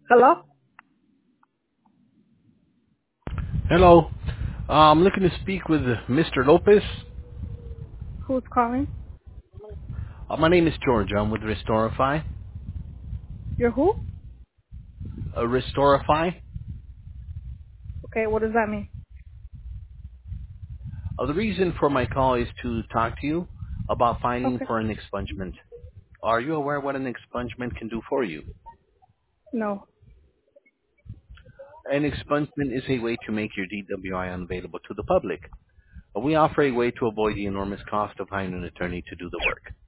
Hello? Hello. I'm looking to speak with Mr. Lopez. Who's calling? My name is George. I'm with Restorify. You're who? Restorify. Okay, what does that mean? The reason for my call is to talk to you about filing Okay. for an expungement. Are you aware what an expungement can do for you? No. An expungement is a way to make your DWI unavailable to the public. We offer a way to avoid the enormous cost of hiring an attorney to do the work.